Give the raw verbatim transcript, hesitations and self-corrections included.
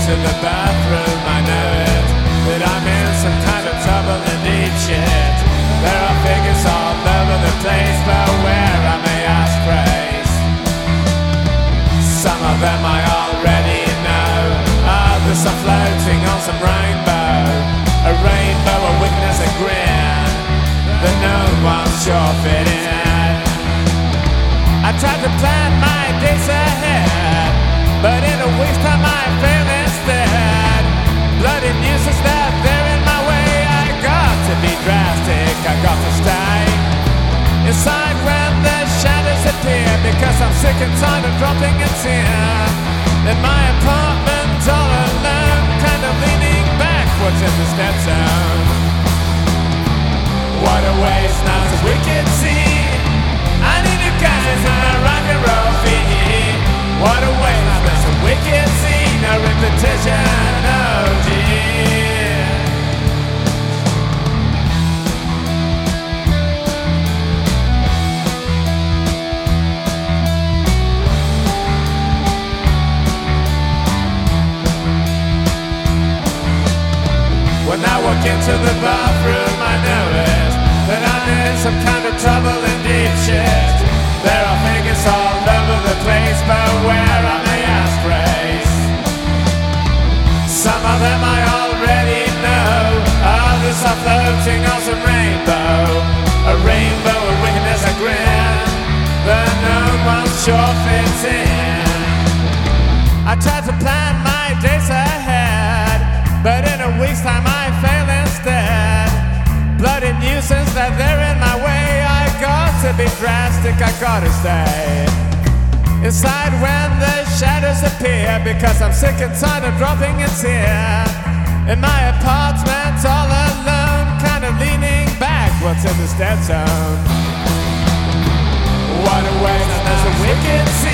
into the bathroom, I know it, that I'm in some kind of trouble and deep shit. There are figures all over the place, but where I may ask praise. Some of them I already know, others are floating on some rainbow, a rainbow of weakness and grin that no one's sure fit in. I tried to plan my days ahead, but in a week's time I fail instead. Bloody nuisance that they're in my way. I got to be drastic, I got to stay inside when the shadows appear, because I'm sick and tired of dropping a tear in my apartment all alone, kind of leaning backwards in the step zone. What a waste now as we can see. I need you guys in my rock and roll feet. What a waste now there's a wicked scene, no repetition, oh dear. When I walk into the bathroom, I know it, that I'm in some kind of trouble and deep shit. There are figures all over the place, but where I may ask grace. Some of them I already know, others are floating on some rainbow, a rainbow of wickedness and grin that no one sure fits in. I tried to plan my days ahead, but in a week's time I fail instead. Bloody nuisance that they're in my way. I got to be drastic, I gotta stay inside when the shadows appear, because I'm sick and tired of dropping a tear in my apartment all alone, kind of leaning backwards in the step zone. What a waste, there's a wicked scene.